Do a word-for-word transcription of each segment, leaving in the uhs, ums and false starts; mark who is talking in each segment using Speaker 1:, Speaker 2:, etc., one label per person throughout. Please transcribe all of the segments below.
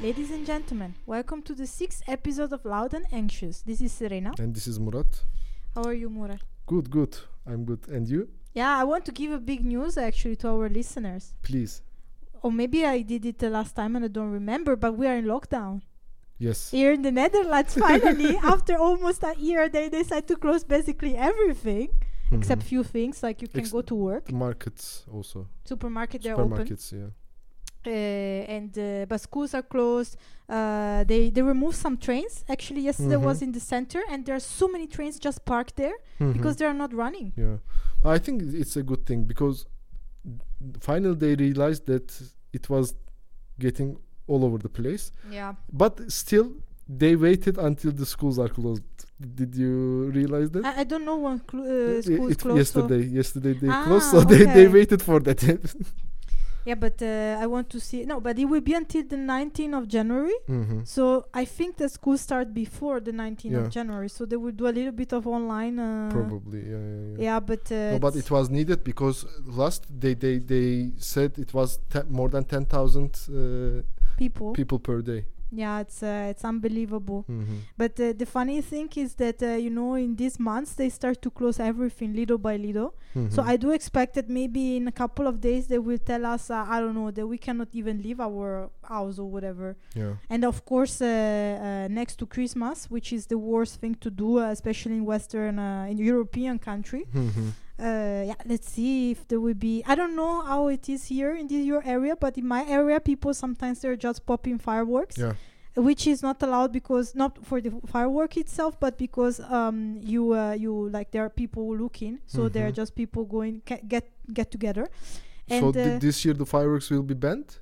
Speaker 1: Ladies and gentlemen, welcome to the sixth episode of Loud and Anxious. This is Serena.
Speaker 2: And this is Murat.
Speaker 1: How are you, Murat?
Speaker 2: Good, good. I'm good. And you?
Speaker 1: Yeah, I want to give a big news actually to our listeners.
Speaker 2: Please.
Speaker 1: Or maybe I did it the last time and I don't remember, but we are in lockdown.
Speaker 2: Yes.
Speaker 1: Here in the Netherlands, finally, after almost a year, they decide to close basically everything, mm-hmm. except few things, like you can Ex- go to work.
Speaker 2: Markets also.
Speaker 1: Supermarket, they're open.
Speaker 2: Supermarkets, yeah.
Speaker 1: Uh, and uh, but schools are closed. Uh, they they removed some trains. Actually, yesterday mm-hmm. was in the center, and there are so many trains just parked there mm-hmm. because they are not running.
Speaker 2: Yeah, I think it's a good thing because finally they realized that it was getting all over the place.
Speaker 1: Yeah.
Speaker 2: But still, they waited until the schools are closed. Did you realize that?
Speaker 1: I, I don't know when cl- uh, schools
Speaker 2: it,
Speaker 1: closed.
Speaker 2: Yesterday, so yesterday they
Speaker 1: ah,
Speaker 2: closed, so
Speaker 1: okay.
Speaker 2: they they waited for that.
Speaker 1: Yeah, but uh, I want to see... No, but it will be until the nineteenth of January.
Speaker 2: Mm-hmm.
Speaker 1: So I think the school start before the nineteenth
Speaker 2: yeah.
Speaker 1: of January. So they will do a little bit of online... Uh,
Speaker 2: Probably, yeah, yeah, yeah.
Speaker 1: Yeah, but... Uh,
Speaker 2: no, but it was needed because last they, they, they said it was te- more than ten thousand uh,
Speaker 1: people
Speaker 2: people per day.
Speaker 1: Yeah, it's uh, it's unbelievable.
Speaker 2: Mm-hmm.
Speaker 1: But uh, the funny thing is that, uh, you know, in these months, they start to close everything little by little. Mm-hmm. So I do expect that maybe in a couple of days, they will tell us, uh, I don't know, that we cannot even leave our house or whatever.
Speaker 2: Yeah.
Speaker 1: And of course, uh, uh, next to Christmas, which is the worst thing to do, uh, especially in Western, uh, in European country.
Speaker 2: Mm-hmm.
Speaker 1: Uh, yeah, let's see if there will be... I don't know how it is here in this your area, but in my area, people sometimes they're just popping fireworks,
Speaker 2: yeah.
Speaker 1: which is not allowed because not for the firework itself, but because um you uh, you like there are people looking, so mm-hmm. there are just people going ca- get get together. And
Speaker 2: so
Speaker 1: uh,
Speaker 2: th- this year the fireworks will be banned?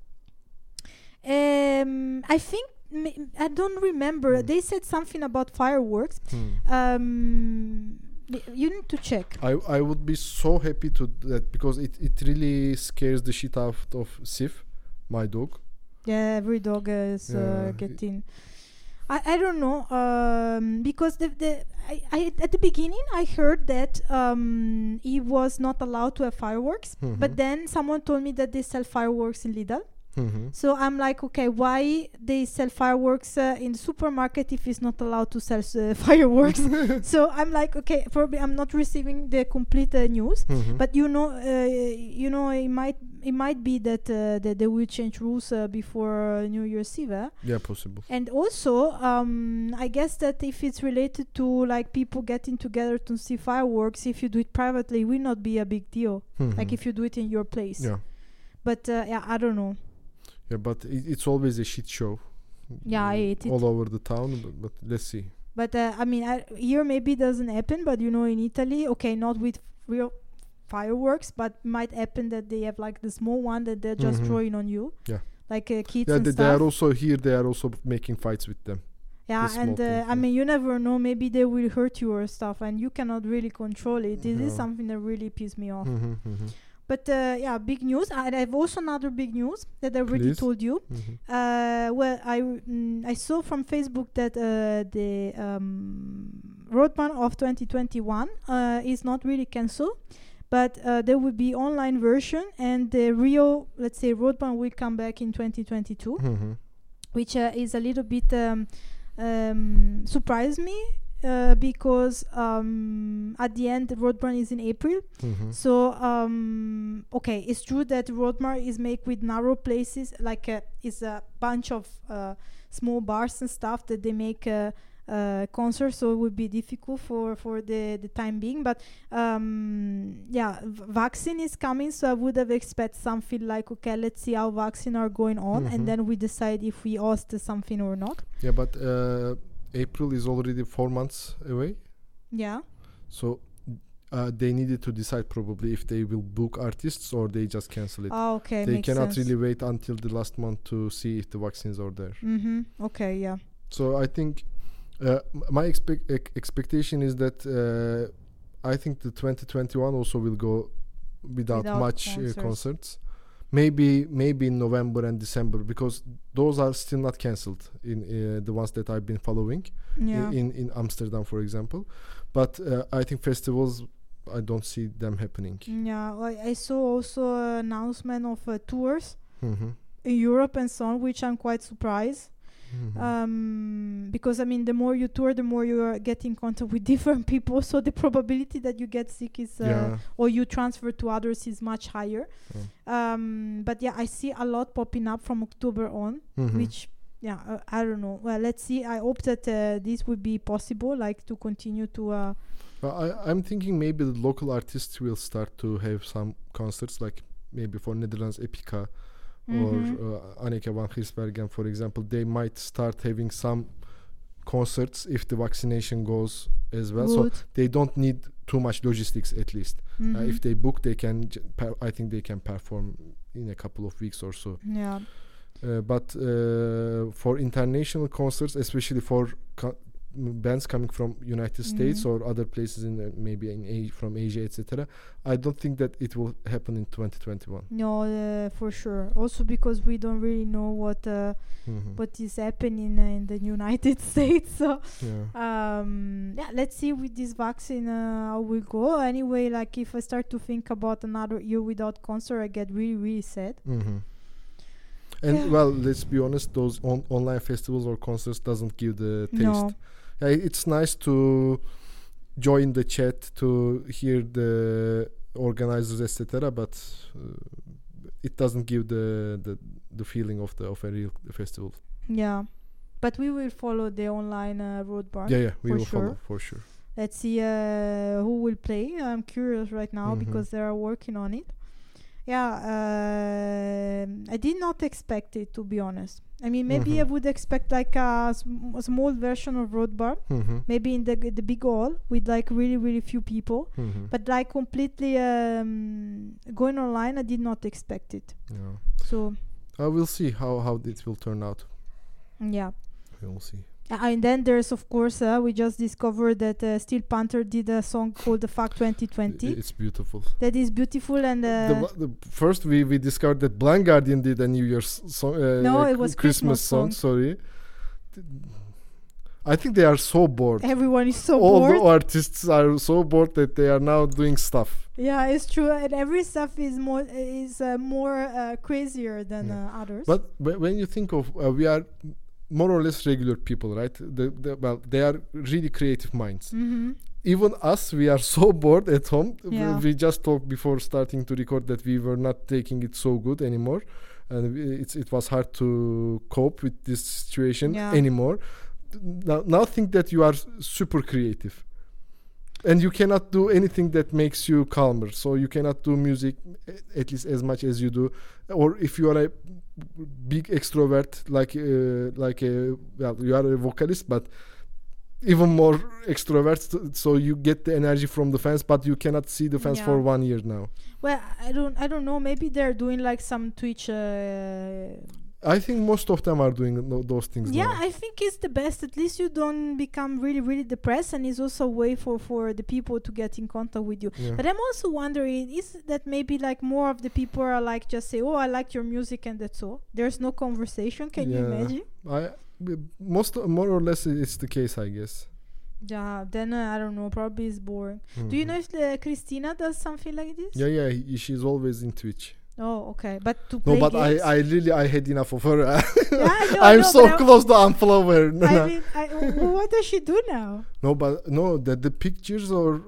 Speaker 1: Um, I think m- I don't remember. Mm. They said something about fireworks.
Speaker 2: Mm.
Speaker 1: Um. You need to check.
Speaker 2: I I would be so happy to that because it, it really scares the shit out of Sif, my dog.
Speaker 1: Yeah, every dog is
Speaker 2: yeah.
Speaker 1: uh, getting. I, I don't know um, because the the I, I at the beginning I heard that um, he was not allowed to have fireworks, mm-hmm. but then someone told me that they sell fireworks in Lidl.
Speaker 2: Mm-hmm.
Speaker 1: So I'm like, okay, why they sell fireworks uh, in the supermarket if it's not allowed to sell uh, fireworks? So I'm like, okay, probably I'm not receiving the complete uh, news,
Speaker 2: mm-hmm.
Speaker 1: but you know, uh, you know, it might it might be that uh, that they will change rules uh, before uh, New Year's Eve. Eh?
Speaker 2: Yeah, possible.
Speaker 1: And also, um, I guess that if it's related to like people getting together to see fireworks, if you do it privately, it will not be a big deal.
Speaker 2: Mm-hmm.
Speaker 1: Like if you do it in your place.
Speaker 2: Yeah.
Speaker 1: But uh, yeah, I don't know.
Speaker 2: Yeah, but it, it's always a shit show.
Speaker 1: Yeah, I hate it.
Speaker 2: All over the town, but, but let's see.
Speaker 1: But uh, I mean, I, here maybe it doesn't happen, but you know, in Italy, okay, not with real fireworks, but might happen that they have like the small one that they're just mm-hmm. throwing on you.
Speaker 2: Yeah.
Speaker 1: Like uh, kids
Speaker 2: yeah,
Speaker 1: and
Speaker 2: they,
Speaker 1: stuff.
Speaker 2: they are also here. They are also making fights with them.
Speaker 1: Yeah,
Speaker 2: the
Speaker 1: and uh,
Speaker 2: things,
Speaker 1: I mean, you never know. Maybe they will hurt you or stuff, and you cannot really control it. This
Speaker 2: yeah.
Speaker 1: is something that really pisses me off.
Speaker 2: Mm-hmm, mm-hmm.
Speaker 1: But uh, yeah, big news. I have also another big news that I already
Speaker 2: Please.
Speaker 1: told you.
Speaker 2: Mm-hmm.
Speaker 1: Uh, well, I mm, I saw from Facebook that uh, the um, Roadman of twenty twenty-one uh, is not really cancelled, but uh, there will be online version, and the real, let's say, Roadman will come back in twenty twenty-two,
Speaker 2: mm-hmm.
Speaker 1: which uh, is a little bit um, um, surprised me. Uh, because um, at the end the Roadmar is in April,
Speaker 2: mm-hmm.
Speaker 1: so um, okay, it's true that Roadmar is made with narrow places, like uh, it's a bunch of uh, small bars and stuff that they make uh, uh, concerts, so it would be difficult for, for the, the time being. But um, yeah, v- vaccine is coming, so I would have expected something like, okay, let's see how vaccine are going on,
Speaker 2: mm-hmm.
Speaker 1: and then we decide if we host something or not.
Speaker 2: Yeah, but. Uh April is already four months away.
Speaker 1: Yeah.
Speaker 2: So uh, they needed to decide probably if they will book artists or they just cancel it.
Speaker 1: Oh, okay.
Speaker 2: They
Speaker 1: makes
Speaker 2: cannot
Speaker 1: sense.
Speaker 2: really wait until the last month to see if the vaccines are there.
Speaker 1: Mm-hmm. Okay, yeah.
Speaker 2: So I think uh, m- my expe- ec- expectation is that uh, I think the twenty twenty-one also will go without,
Speaker 1: Without
Speaker 2: much
Speaker 1: concerts.
Speaker 2: Uh, concerts. Maybe maybe in November and December, because those are still not cancelled in uh, the ones that I've been following
Speaker 1: Yeah.
Speaker 2: in, in in Amsterdam, for example. But uh, I think festivals, I don't see them happening.
Speaker 1: Yeah, I, I saw also an announcement of uh, tours
Speaker 2: Mm-hmm.
Speaker 1: in Europe and so on, which I'm quite surprised.
Speaker 2: Mhm.
Speaker 1: Um, because I mean, the more you tour, the more you are getting in contact with different people. So the probability that you get sick is, uh,
Speaker 2: Yeah.
Speaker 1: or you transfer to others is much higher.
Speaker 2: Mm.
Speaker 1: Um, but yeah, I see a lot popping up from October on,
Speaker 2: Mhm.
Speaker 1: which yeah, uh, I don't know. Well, let's see. I hope that uh, this would be possible, like to continue to. Uh,
Speaker 2: Well, I, I'm thinking maybe the local artists will start to have some concerts, like maybe for Netherlands Epica
Speaker 1: Mhm.
Speaker 2: or uh, Anneke van Giersbergen, for example. They might start having some concerts if the vaccination goes as well. So
Speaker 1: good.
Speaker 2: they don't need too much logistics, at least. Uh,
Speaker 1: Mhm.
Speaker 2: if they book, they can. j- Per- I think they can perform in a couple of weeks or so.
Speaker 1: Yeah.
Speaker 2: Uh, but uh, for international concerts, especially for co- m- bands coming from United States
Speaker 1: Mhm.
Speaker 2: or other places in uh, maybe in A- from Asia, et cetera, I don't think that it will happen in twenty twenty-one.
Speaker 1: No, uh, for sure. Also because we don't really know what uh,
Speaker 2: Mhm.
Speaker 1: what is happening uh, in the United States. So
Speaker 2: Yeah.
Speaker 1: um, yeah, let's see with this vaccine uh, how we go. Anyway, like if I start to think about another year without concert, I get really really sad.
Speaker 2: Mhm. And
Speaker 1: Yeah.
Speaker 2: well, let's be honest, those on- online festivals or concerts doesn't give the taste.
Speaker 1: No.
Speaker 2: Yeah, it's nice to join the chat, to hear the organizers, et cetera. But uh, it doesn't give the, the the feeling of the of a real festival.
Speaker 1: Yeah, but we will follow the online uh, road bar.
Speaker 2: Yeah, yeah, we
Speaker 1: for
Speaker 2: will follow
Speaker 1: sure.
Speaker 2: for sure.
Speaker 1: Let's see uh, who will play. I'm curious right now
Speaker 2: Mhm.
Speaker 1: because they are working on it. Yeah, um I did not expect it, to be honest. I mean, maybe
Speaker 2: Mhm.
Speaker 1: I would expect like a, sm- a small version of Road Bar,
Speaker 2: Mhm.
Speaker 1: maybe in the g- the big hall with like really really few people.
Speaker 2: Mhm.
Speaker 1: But like completely um, going online, I did not expect it.
Speaker 2: Yeah.
Speaker 1: So
Speaker 2: Uh, we'll see how how it will turn out.
Speaker 1: yeah.
Speaker 2: We'll see.
Speaker 1: Uh, and then there's of course uh, we just discovered that uh, Steel Panther did a song called "The Fuck twenty twenty."
Speaker 2: I- It's beautiful.
Speaker 1: That is beautiful and uh,
Speaker 2: the, wa- the first we, we discovered that Blind Guardian did a New Year's song. Uh,
Speaker 1: No, it
Speaker 2: Ch-
Speaker 1: was
Speaker 2: Christmas
Speaker 1: Christmas
Speaker 2: song.
Speaker 1: song.
Speaker 2: Sorry. Th- I think they are so bored.
Speaker 1: everyone is so
Speaker 2: All
Speaker 1: bored.
Speaker 2: the artists are so bored that they are now doing stuff.
Speaker 1: Yeah, it's true, and every stuff is more is uh, more uh, crazier than
Speaker 2: Yeah.
Speaker 1: uh, others.
Speaker 2: But wh- when you think of, uh, we are more or less regular people, right? The, the, well, they are really creative minds.
Speaker 1: mm-hmm.
Speaker 2: Even us, we are so bored at home. We-
Speaker 1: Yeah.
Speaker 2: We just talked before starting to record that we were not taking it so good anymore, and we- it's it was hard to cope with this situation
Speaker 1: Yeah.
Speaker 2: anymore. Now, now think that you are s- super creative, and you cannot do anything that makes you calmer. So you cannot do music a- at least as much as you do, or if you are a big extrovert like uh, like a well, you are a vocalist, but even more extroverts, so you get the energy from the fans, but you cannot see the fans
Speaker 1: Yeah.
Speaker 2: for one year now.
Speaker 1: Well, I don't I don't know. Maybe they're doing like some Twitch. Uh,
Speaker 2: I think most of them are doing no, those things
Speaker 1: yeah,
Speaker 2: now.
Speaker 1: I think it's the best. At least you don't become really really depressed, and it's also a way for for the people to get in contact with you.
Speaker 2: Yeah.
Speaker 1: But I'm also wondering, is that maybe like more of the people are like just say, "Oh, I like your music," and that's all. There's no conversation. Can you
Speaker 2: Yeah.
Speaker 1: imagine?
Speaker 2: I b- most more or less it's the case, I guess.
Speaker 1: Yeah. Then uh, I don't know. Probably it's boring. Do you
Speaker 2: Mhm.
Speaker 1: know if uh, Christina does something like this?
Speaker 2: Yeah, yeah, he, she's always in Twitch.
Speaker 1: Oh, okay. But to
Speaker 2: No,
Speaker 1: play
Speaker 2: but I,
Speaker 1: games?
Speaker 2: I really, I had enough of her.
Speaker 1: Yeah, I know,
Speaker 2: I'm
Speaker 1: I know,
Speaker 2: so
Speaker 1: but I-
Speaker 2: close to unfollow her. No,
Speaker 1: I
Speaker 2: no.
Speaker 1: mean, I, w- what does she do now?
Speaker 2: No, but no, the the pictures are.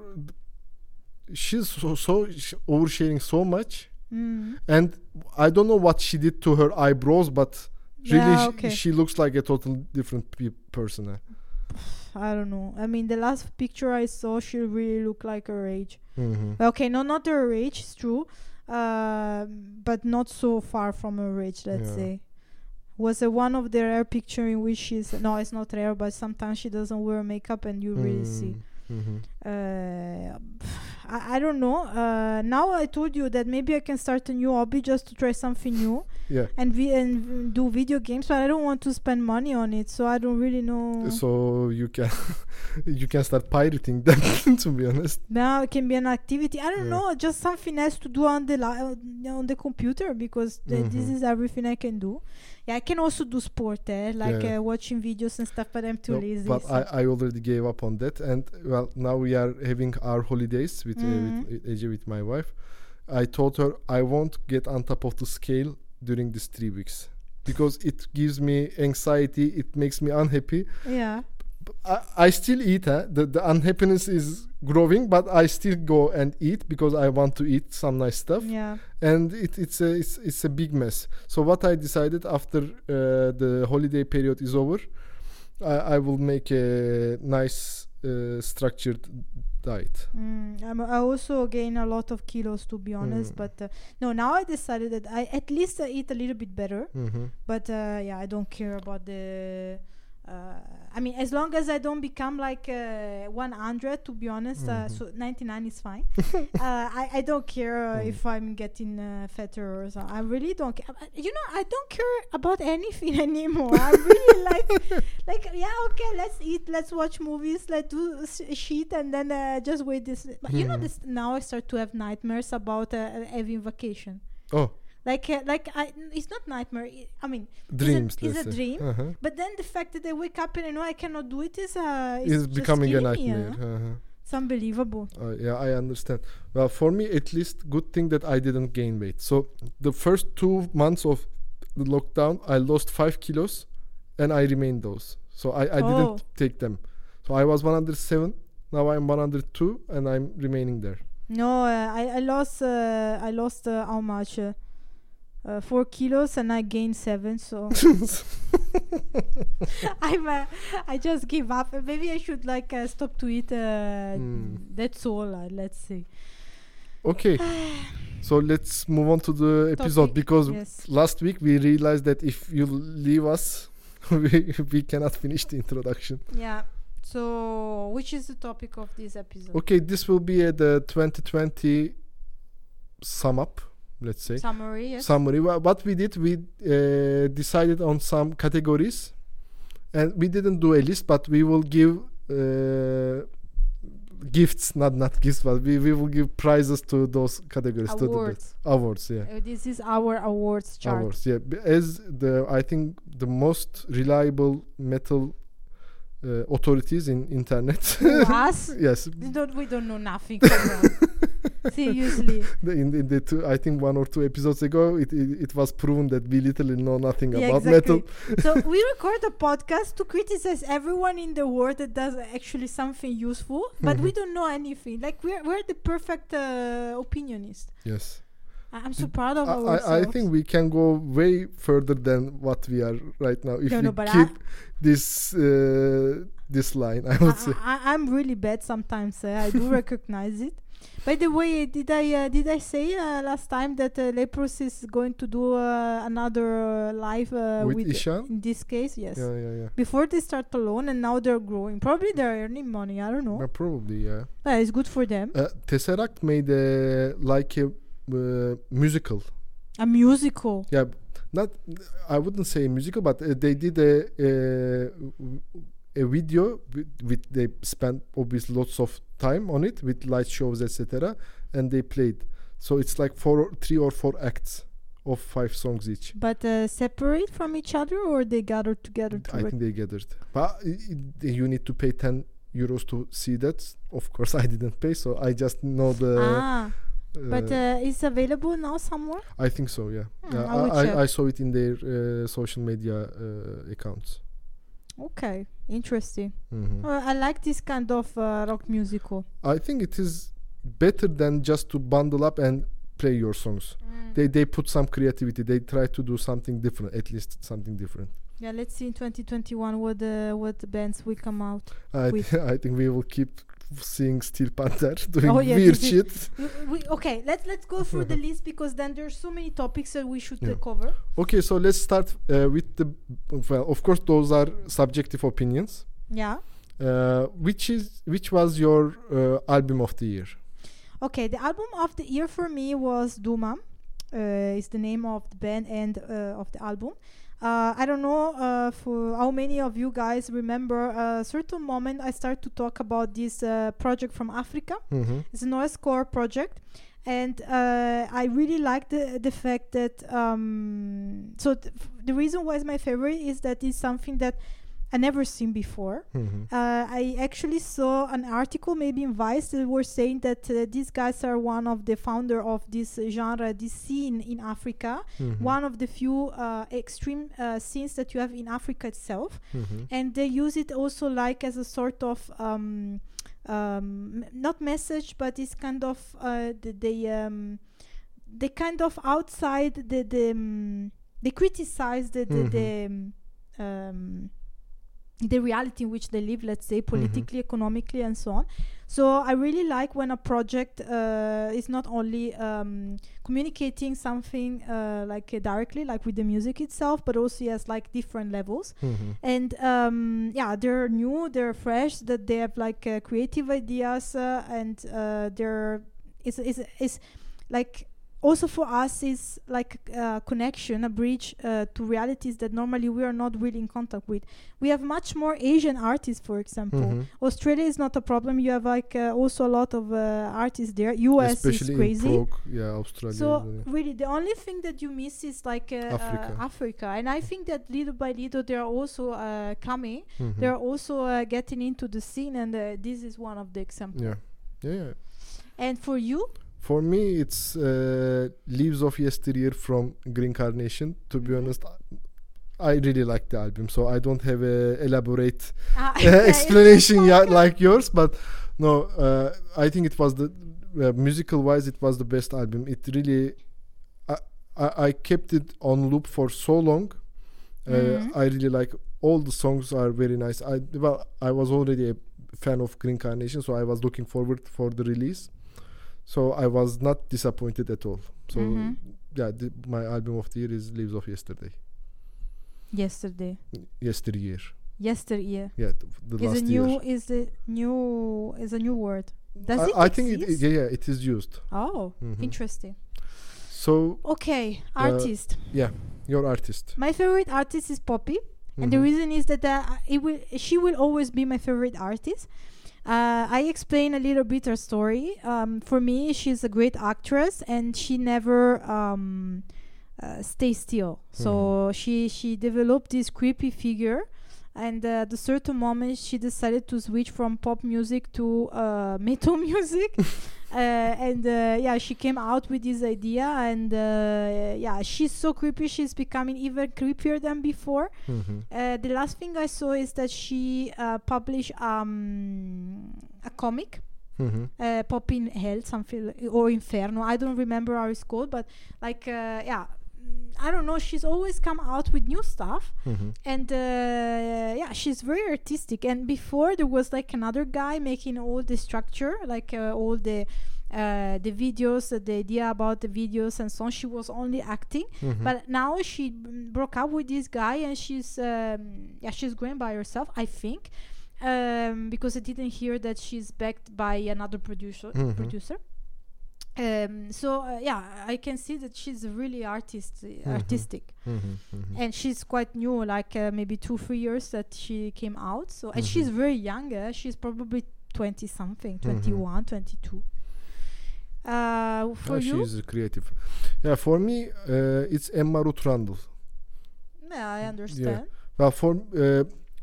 Speaker 2: She's so so sh- oversharing so much,
Speaker 1: Mm.
Speaker 2: and I don't know what she did to her eyebrows, but really,
Speaker 1: Yeah,
Speaker 2: sh-
Speaker 1: okay.
Speaker 2: she looks like a totally different pe- person. eh.
Speaker 1: I don't know. I mean, the last picture I saw, she really looked like her age.
Speaker 2: Mhm.
Speaker 1: Okay, no, not her age, it's true. Uh, but not so far from her age, let's
Speaker 2: Yeah.
Speaker 1: say. Was uh, one of the rare picture in which she's... No, it's not rare, but sometimes she doesn't wear makeup and you really see.
Speaker 2: Mhm.
Speaker 1: Uh, I, I don't know. Uh, now I told you that maybe I can start a new hobby just to try something new
Speaker 2: Yeah.
Speaker 1: and vi- and v- do video games, but I don't want to spend money on it, so I don't really know.
Speaker 2: So you can you can start pirating them. To be honest.
Speaker 1: Now it can be an activity. I don't
Speaker 2: Yeah.
Speaker 1: know, just something else to do on the li- uh, on the computer because th- this
Speaker 2: Mhm.
Speaker 1: is everything I can do. Yeah, I can also do sport, eh? like
Speaker 2: Yeah.
Speaker 1: uh, watching videos and stuff, but I'm too
Speaker 2: No,
Speaker 1: lazy.
Speaker 2: but
Speaker 1: so-
Speaker 2: I, I already gave up on that, and well, now we are having our holidays with, uh,
Speaker 1: Mhm.
Speaker 2: with Ece, with my wife. I told her I won't get on top of the scale during these three weeks. because it gives me anxiety. It makes me unhappy.
Speaker 1: Yeah.
Speaker 2: I, I still eat. Huh? The the unhappiness is growing, but I still go and eat because I want to eat some nice stuff.
Speaker 1: Yeah.
Speaker 2: And it, it's a it's, it's a big mess. So what I decided after uh, the holiday period is over, I, I will make a nice uh, structured diet.
Speaker 1: Mm, I'm, I also gain a lot of kilos, to be honest.
Speaker 2: Mm.
Speaker 1: But uh, no, now I decided that I at least I eat a little bit better.
Speaker 2: Mm-hmm.
Speaker 1: But uh, yeah, I don't care about the. Uh, I mean, as long as I don't become like uh, one hundred, to be honest, uh,
Speaker 2: Mhm.
Speaker 1: so ninety-nine is fine. uh, I, I don't care uh,
Speaker 2: Mm.
Speaker 1: if I'm getting uh, fatter or something. I really don't care. Uh, You know, I don't care about anything anymore. I really like, like, yeah, okay, let's eat, let's watch movies, let's do s- shit, and then uh, just wait this. But you know,
Speaker 2: Mhm.
Speaker 1: this now I start to have nightmares about uh, having vacation.
Speaker 2: Oh,
Speaker 1: Like, uh, like I, it's not nightmare. I I mean,
Speaker 2: dreams.
Speaker 1: It's a, it's
Speaker 2: let's
Speaker 1: a
Speaker 2: say.
Speaker 1: dream.
Speaker 2: Uh-huh.
Speaker 1: But then the fact that I wake up and I know I cannot do it is uh,
Speaker 2: Is
Speaker 1: just
Speaker 2: becoming a
Speaker 1: killing me,
Speaker 2: nightmare.
Speaker 1: huh?
Speaker 2: Uh-huh.
Speaker 1: It's unbelievable.
Speaker 2: Uh, yeah, I understand. Well, for me, at least, good thing that I didn't gain weight. So the first two months of the lockdown, I lost five kilos, and I remained those. So I, I
Speaker 1: Oh.
Speaker 2: didn't take them. So I was one hundred seven. Now I'm one hundred two, and I'm remaining there.
Speaker 1: No, uh, I I lost uh, I lost uh, how much? Uh, uh, four kilos and I gained seven. So I'm uh, I just give up. Uh, Maybe I should like uh, stop to eat. Uh,
Speaker 2: Mm.
Speaker 1: That's all. Uh, let's see.
Speaker 2: Okay. So let's move on to the episode
Speaker 1: Topic,
Speaker 2: because
Speaker 1: yes.
Speaker 2: last week we realized that if you leave us, we, we cannot finish the introduction.
Speaker 1: Yeah. So which is the topic of this episode?
Speaker 2: Okay, this will be uh, the twenty twenty sum up, let's say.
Speaker 1: Summary. Yes.
Speaker 2: Summary. Wha- What we did, we uh, decided on some categories, and we didn't do a list, but we will give uh, gifts, not not gifts, but we, we will give prizes to those categories. To the
Speaker 1: Awards.
Speaker 2: best. Awards, yeah.
Speaker 1: Uh, this is our awards chart.
Speaker 2: Awards, yeah. B- As the I think the most reliable metal uh, authorities in internet.
Speaker 1: Us?
Speaker 2: Yes.
Speaker 1: We don't, we don't know nothing. Come on. Seriously.
Speaker 2: The, in, in the two, I think one or two episodes ago, it, it it was proven that we literally know nothing
Speaker 1: Yeah,
Speaker 2: about
Speaker 1: exactly.
Speaker 2: metal.
Speaker 1: So we record a podcast to criticize everyone in the world that does actually something useful, but we don't know anything. Like we're we're the perfect uh, opinionist.
Speaker 2: Yes.
Speaker 1: I- I'm so proud of
Speaker 2: I,
Speaker 1: ourselves.
Speaker 2: I, I think we can go way further than what we are right now if
Speaker 1: No,
Speaker 2: we
Speaker 1: no, but I-
Speaker 2: keep this uh, this line. I would say.
Speaker 1: I, I, I'm really bad sometimes. Uh, I do recognize it. By the way, did I uh, did I say uh, last time that uh, Lepros is going to do uh, another uh, live uh,
Speaker 2: With
Speaker 1: with
Speaker 2: Ishan?
Speaker 1: in this case? Yes.
Speaker 2: Yeah, yeah, yeah.
Speaker 1: Before they start alone, and now they're growing. Probably they're earning money. I don't know.
Speaker 2: Yeah, probably, yeah.
Speaker 1: But it's good for them.
Speaker 2: Uh, Tesseract made a like a uh, musical.
Speaker 1: A musical.
Speaker 2: Yeah, not I wouldn't say a musical, but uh, they did a a, a video with, with they spent obviously lots of time on it with light shows, et cetera, and they played. So it's like four, or, three or four acts of five songs each.
Speaker 1: But uh, separate from each other, or they gathered together to
Speaker 2: I
Speaker 1: rec-
Speaker 2: think they gathered, but i- i- you need to pay ten euros to see that. Of course, I didn't pay, so I just know the.
Speaker 1: Ah, but
Speaker 2: uh,
Speaker 1: uh, it's available now somewhere.
Speaker 2: I think so, yeah.
Speaker 1: Hmm,
Speaker 2: Yeah,
Speaker 1: I will
Speaker 2: I,
Speaker 1: check.
Speaker 2: I, I saw it in their uh, social media uh, accounts.
Speaker 1: Okay, interesting.
Speaker 2: Mhm.
Speaker 1: Uh, I like this kind of uh, rock musical.
Speaker 2: I think it is better than just to bundle up and play your songs. They they put some creativity. They try to do something different, at least something different.
Speaker 1: Yeah, let's see in twenty twenty-one what uh, what bands will come out.
Speaker 2: I
Speaker 1: With-
Speaker 2: th- I think we will keep seeing Steel Panther doing
Speaker 1: Oh, yeah,
Speaker 2: weird
Speaker 1: this is-
Speaker 2: shit.
Speaker 1: We, we, okay, let's let's go through the list because then there's so many topics that we should uh,
Speaker 2: Yeah.
Speaker 1: cover.
Speaker 2: Okay, so let's start uh, with the well. Of course, those are subjective opinions.
Speaker 1: Yeah.
Speaker 2: Uh, which is which was your uh, album of the year?
Speaker 1: Okay, the album of the year for me was Duma. Uh, is the name of the band and uh, of the album. Uh, I don't know uh, for how many of you guys remember a certain moment I started to talk about this uh, project from Africa.
Speaker 2: Mm-hmm.
Speaker 1: It's a noisecore project, and uh, I really like the the fact that um, so th- f- the reason why it's my favorite is that it's something that I never seen before.
Speaker 2: Mhm.
Speaker 1: Uh, I actually saw an article, maybe in Vice, that were saying that uh, these guys are one of the founder of this uh, genre, this scene in Africa.
Speaker 2: Mhm.
Speaker 1: One of the few uh, extreme uh, scenes that you have in Africa itself,
Speaker 2: Mhm.
Speaker 1: and they use it also like as a sort of um, um, m- not message, but it's kind of uh, the, they um, they kind of outside the the um, they criticize the the, the um, um, the reality in which they live, let's say politically, economically, and so on. So I really like when a project uh, is not only um, communicating something uh, like uh, directly, like with the music itself, but also has like different levels.
Speaker 2: Mhm.
Speaker 1: And um, yeah, they're new, they're fresh, that they have like uh, creative ideas, uh, and uh, they're is is is like also for us is like a connection, a bridge uh, to realities that normally we are not really in contact with. We have much more Asian artists, for example.
Speaker 2: Mhm.
Speaker 1: Australia is not a problem. You have like uh, also a lot of uh, artists there. U S
Speaker 2: Especially
Speaker 1: is crazy.
Speaker 2: in Prague, yeah, Australia.
Speaker 1: So
Speaker 2: yeah.
Speaker 1: really, the only thing that you miss is like uh,
Speaker 2: Africa.
Speaker 1: uh, Africa, and I think that little by little they are also uh, coming.
Speaker 2: Mhm.
Speaker 1: They are also uh, getting into the scene, and uh, this is one of the examples.
Speaker 2: Yeah, yeah, yeah.
Speaker 1: And for you,
Speaker 2: For me, it's uh, Leaves of Yesteryear from Green Carnation. To be
Speaker 1: Mhm.
Speaker 2: honest, I really like the album, so I don't have a elaborate
Speaker 1: Ah,
Speaker 2: uh,
Speaker 1: yeah,
Speaker 2: explanation
Speaker 1: it's
Speaker 2: ya-
Speaker 1: okay.
Speaker 2: like yours. But no, uh, I think it was the uh, musical wise, it was the best album. It really, I, I, I kept it on loop for so long. Uh,
Speaker 1: Mhm.
Speaker 2: I really like all the songs are very nice. I well, I was already a fan of Green Carnation, so I was looking forward for the release. So I was not disappointed at all. So
Speaker 1: Mhm.
Speaker 2: yeah, the, my album of the year is Leaves of Yesterday.
Speaker 1: Yesterday,
Speaker 2: Yesteryear.
Speaker 1: yesteryear
Speaker 2: Yeah, the, the
Speaker 1: is a
Speaker 2: last
Speaker 1: new
Speaker 2: year.
Speaker 1: is a new is a new word. Does
Speaker 2: I,
Speaker 1: it
Speaker 2: I think it,
Speaker 1: exist?
Speaker 2: it, yeah, yeah, it is used.
Speaker 1: Oh,
Speaker 2: Mhm.
Speaker 1: interesting.
Speaker 2: So
Speaker 1: Okay,
Speaker 2: Uh,
Speaker 1: artist.
Speaker 2: your artist.
Speaker 1: My favorite artist is Poppy, and the
Speaker 2: Mhm.
Speaker 1: reason is that uh, it will she will always be my favorite artist. Uh, I explain a little bit her story. Um, for me, she's a great actress, and she never um, uh, stays still. So she she developed this creepy figure, and uh, at a certain moment, she decided to switch from pop music to uh, metal music. uh, and uh, yeah, she came out with this idea, and uh, yeah, she's so creepy. She's becoming even creepier than before.
Speaker 2: Mhm.
Speaker 1: Uh, the last thing I saw is that she uh, published um, a comic,
Speaker 2: Mhm.
Speaker 1: uh, Pop in Hell, something li- or Inferno. I don't remember how it's called, but like uh, yeah, mm, I don't know. She's always come out with new stuff,
Speaker 2: Mhm.
Speaker 1: and uh, yeah, she's very artistic. And before there was like another guy making all the structure, like uh, all the. Uh, the videos, uh, the idea about the videos and so on. She was only acting,
Speaker 2: Mhm.
Speaker 1: but now she mm, broke up with this guy, and she's um, yeah, she's going by herself, I think, um, because I didn't hear that she's backed by another producer.
Speaker 2: Mhm.
Speaker 1: Producer. Um, so uh, yeah, I can see that she's really artist, artistic,
Speaker 2: Mhm. Mhm.
Speaker 1: and she's quite new, like uh, maybe two, three years that she came out. So and she's
Speaker 2: Mhm.
Speaker 1: very young. Uh, she's probably twenty something, twenty-one, twenty-two. Uh, for
Speaker 2: Ah,
Speaker 1: you,
Speaker 2: she's creative. Yeah, for me, uh, it's Emma Ruth Randall.
Speaker 1: yeah, I understand.
Speaker 2: Well, for uh,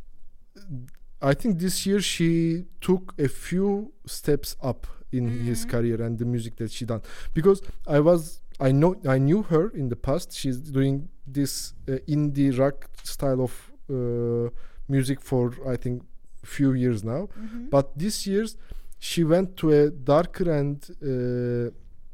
Speaker 2: I think this year she took a few steps up in his
Speaker 1: Mhm.
Speaker 2: career and the music that she done. Because I was, I know, I knew her in the past. She's doing this uh, indie rock style of uh, music for I think few years now.
Speaker 1: Mhm.
Speaker 2: But this year she went to a darker and uh,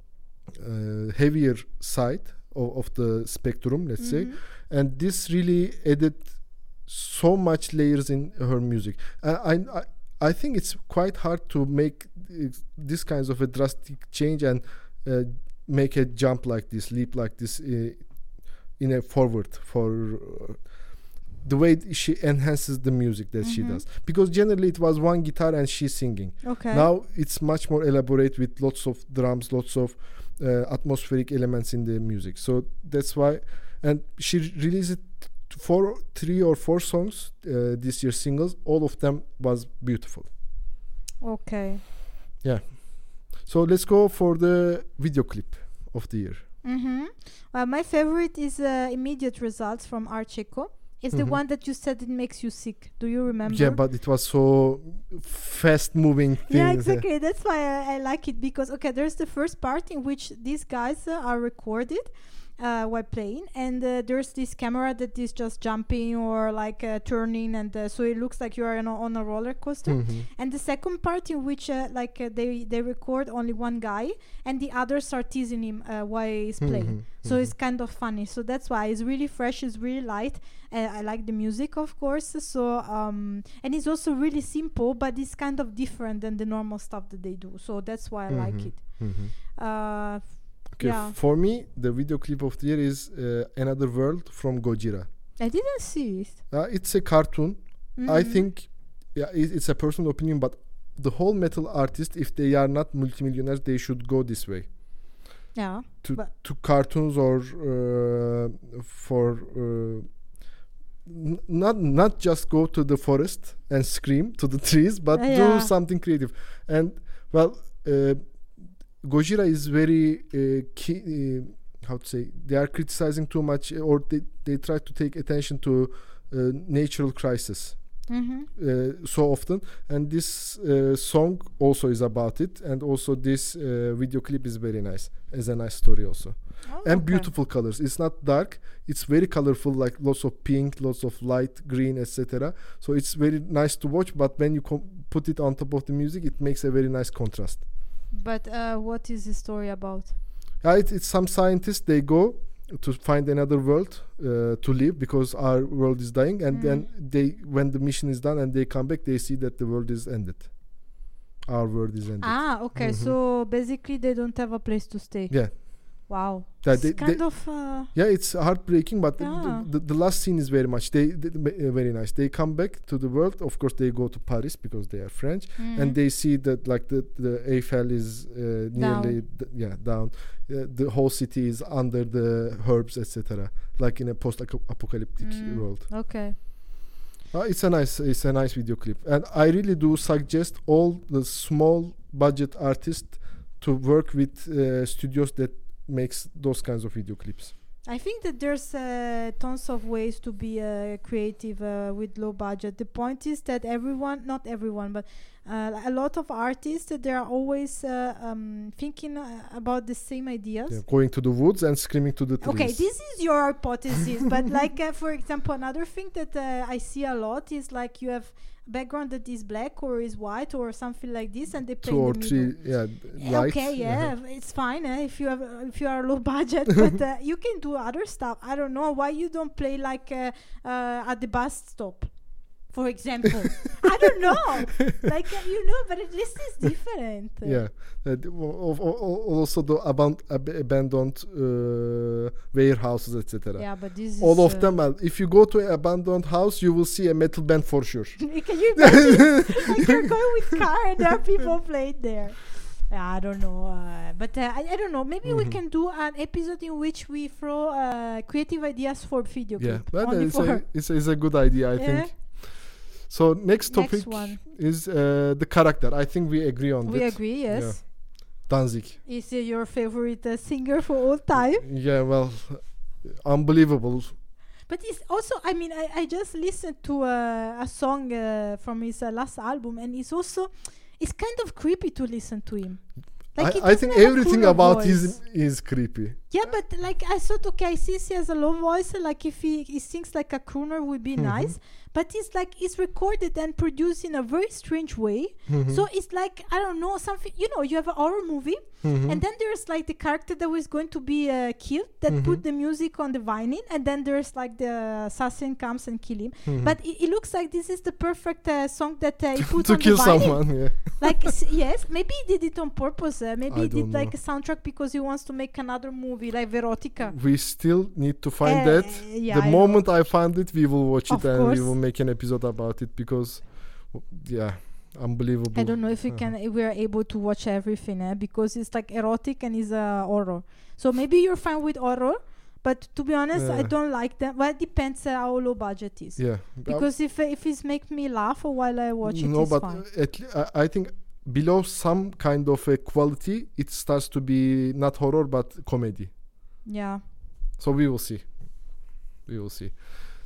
Speaker 2: uh, heavier side of, of the spectrum, let's say.
Speaker 1: Mhm.
Speaker 2: And this really added so much layers in her music. Uh, I, I I think it's quite hard to make uh, this kinds of a drastic change and uh, make a jump like this, leap like this uh, in a forward for uh, the way she enhances the music that she
Speaker 1: Mhm.
Speaker 2: does. Because generally it was one guitar and she's singing.
Speaker 1: Okay.
Speaker 2: Now it's much more elaborate with lots of drums, lots of uh, atmospheric elements in the music. So that's why, and she re- released four, three or four songs uh, this year, singles. All of them was beautiful.
Speaker 1: Okay.
Speaker 2: So let's go for the video clip of the year.
Speaker 1: Mm-hmm. Uh, my favorite is uh, Immediate Results from Archeco. It's the
Speaker 2: Mhm.
Speaker 1: one that you said it makes you sick. Do you remember?
Speaker 2: Yeah, but it was so fast moving thing.
Speaker 1: Yeah, exactly. That's why I, I like it, because okay, there's the first part in which these guys uh, are recorded uh, while playing, and uh, there's this camera that is just jumping or like uh, turning, and uh, so it looks like you are on a, on a roller coaster.
Speaker 2: Mhm.
Speaker 1: And the second part in which uh, like uh, they they record only one guy, and the others are teasing him uh, while he's playing.
Speaker 2: Mhm.
Speaker 1: So
Speaker 2: Mhm.
Speaker 1: it's kind of funny. So that's why it's really fresh. It's really light. Uh, I like the music, of course. So um, and it's also really simple, but it's kind of different than the normal stuff that they do. So that's why I like
Speaker 2: Mhm.
Speaker 1: it.
Speaker 2: Mhm.
Speaker 1: Uh,
Speaker 2: Okay,
Speaker 1: Yeah.
Speaker 2: for me, the video clip of the year is uh, Another World from Gojira.
Speaker 1: I didn't see it.
Speaker 2: Uh, it's a cartoon. I
Speaker 1: Mhm.
Speaker 2: think, yeah, it, it's a personal opinion, but the whole metal artist, if they are not multimillionaires, they should go this way
Speaker 1: Yeah.
Speaker 2: to
Speaker 1: But-
Speaker 2: to cartoons or uh, for. Uh, n- not not just go to the forest and scream to the trees, but
Speaker 1: Uh, yeah.
Speaker 2: do something creative. And well, uh, Gojira is very uh, key, uh, how to say, they are criticizing too much, uh, or they, they try to take attention to uh, natural crisis
Speaker 1: Mhm.
Speaker 2: uh, so often, and this uh, song also is about it, and also this uh, video clip is very nice, as a nice story also,
Speaker 1: Oh,
Speaker 2: and
Speaker 1: okay.
Speaker 2: beautiful colors. It's not dark, it's very colorful, like lots of pink, lots of light green, etc. So it's very nice to watch, but when you com- put it on top of the music, it makes a very nice contrast.
Speaker 1: But uh, what is the story about?
Speaker 2: Yeah, it, it's some scientists, they go to find another world uh, to live, because our world is dying, and
Speaker 1: Mm.
Speaker 2: then they, when the mission is done and they come back, they see that the world is ended, our world is ended.
Speaker 1: Ah, okay.
Speaker 2: Mhm.
Speaker 1: So basically, they don't have a place to stay.
Speaker 2: Yeah.
Speaker 1: Wow.
Speaker 2: Yeah,
Speaker 1: It's
Speaker 2: they-
Speaker 1: kind
Speaker 2: they-
Speaker 1: of. Uh,
Speaker 2: Yeah, it's heartbreaking, but the-
Speaker 1: Yeah.
Speaker 2: the, the, the last scene is very much they, they, they- uh, very nice. They come back to the world. Of course, they go to Paris because they are French,
Speaker 1: mhm.
Speaker 2: and they see that like the the Eiffel is uh, nearly d- yeah down. Uh, the whole city is under the herbs, et cetera. Like in a post-apocalyptic
Speaker 1: Mm.
Speaker 2: world.
Speaker 1: Okay.
Speaker 2: Uh, it's a nice it's a nice video clip, and I really do suggest all the small budget artists to work with uh, studios that makes those kinds of video clips.
Speaker 1: I think that there's uh, tons of ways to be uh, creative uh, with low budget. The point is that everyone, not everyone, but uh, a lot of artists, they are always uh, um, thinking uh, about the same ideas.
Speaker 2: Yeah, going to the woods and screaming to the trees.
Speaker 1: Okay, this is your hypothesis, but like uh, for example, another thing that uh, I see a lot is like you have background that is black or is white or something like this, and they play
Speaker 2: two
Speaker 1: in
Speaker 2: or
Speaker 1: the
Speaker 2: three,
Speaker 1: middle.
Speaker 2: yeah,
Speaker 1: Yeah,
Speaker 2: lights.
Speaker 1: okay, yeah, it's fine eh, if you have uh, if you are low budget, but uh, you can do other stuff. I don't know why you don't play like uh, uh, at the bus stop, for example. I don't know, like uh, you know, but at least it's different.
Speaker 2: Yeah, uh, d- o- o- o- also the aband- ab- abandoned uh, warehouses, et cetera.
Speaker 1: Yeah, but this is
Speaker 2: All of
Speaker 1: uh,
Speaker 2: them. Are, if you go to an abandoned house, you will see a metal band for sure.
Speaker 1: Can you imagine? Like you're going with car and there are people playing there. Yeah, I don't know, uh, but uh, I, I don't know. Maybe we
Speaker 2: Mhm.
Speaker 1: can do an episode in which we throw uh, creative ideas for video
Speaker 2: Yeah,
Speaker 1: clip.
Speaker 2: but
Speaker 1: Only
Speaker 2: it's
Speaker 1: for
Speaker 2: a, it's, a, it's a good idea, I
Speaker 1: Yeah.
Speaker 2: think. So next topic
Speaker 1: Next one.
Speaker 2: is uh, the character. I think we agree on
Speaker 1: We
Speaker 2: that.
Speaker 1: agree, yes.
Speaker 2: Yeah. Danzig.
Speaker 1: Is he your favorite uh, singer for all time?
Speaker 2: Yeah, well, unbelievable.
Speaker 1: But it's also, I mean, I, I just listened to uh, a song uh, from his uh, last album, and it's also, it's kind of creepy to listen to him. Like he
Speaker 2: I, I think
Speaker 1: doesn't have a
Speaker 2: everything
Speaker 1: crooner
Speaker 2: about
Speaker 1: voice.
Speaker 2: his is creepy.
Speaker 1: Yeah, but like I thought, okay, since he has a low voice, like if he, he sings like a crooner would be
Speaker 2: Mhm.
Speaker 1: nice. But it's like it's recorded and produced in a very strange way.
Speaker 2: Mhm.
Speaker 1: So it's like, I don't know, something, you know, you have a horror movie,
Speaker 2: Mhm.
Speaker 1: and then there's like the character that was going to be uh, killed, that
Speaker 2: Mhm.
Speaker 1: put the music on the violin, and then there's like the assassin comes and kill him.
Speaker 2: Mhm.
Speaker 1: But it, it looks like this is the perfect uh, song that uh, he put
Speaker 2: to
Speaker 1: on
Speaker 2: kill
Speaker 1: the violin.
Speaker 2: someone, yeah.
Speaker 1: Like s- yes, maybe he did it on purpose. Uh, maybe
Speaker 2: I
Speaker 1: he did
Speaker 2: don't
Speaker 1: like
Speaker 2: know.
Speaker 1: a soundtrack because he wants to make another movie like Verotica.
Speaker 2: We still need to find
Speaker 1: Uh,
Speaker 2: that.
Speaker 1: yeah,
Speaker 2: the
Speaker 1: I know.
Speaker 2: moment I find it, we will watch
Speaker 1: Of
Speaker 2: it and
Speaker 1: course.
Speaker 2: we will make an episode about it because, w- yeah, unbelievable.
Speaker 1: I don't know if we
Speaker 2: Uh-huh.
Speaker 1: can, if we are able to watch everything, eh? Because it's like erotic and it's uh, horror. So maybe you're fine with horror, but to be honest, I
Speaker 2: Yeah.
Speaker 1: don't like them. Well, it depends uh, how low budget is.
Speaker 2: Yeah,
Speaker 1: Because if uh, if it's make me laugh while I watch it,
Speaker 2: no,
Speaker 1: it's
Speaker 2: but
Speaker 1: fine.
Speaker 2: uh, at le- I, I think below some kind of a quality, it starts to be not horror but comedy.
Speaker 1: Yeah.
Speaker 2: So we will see. We will see.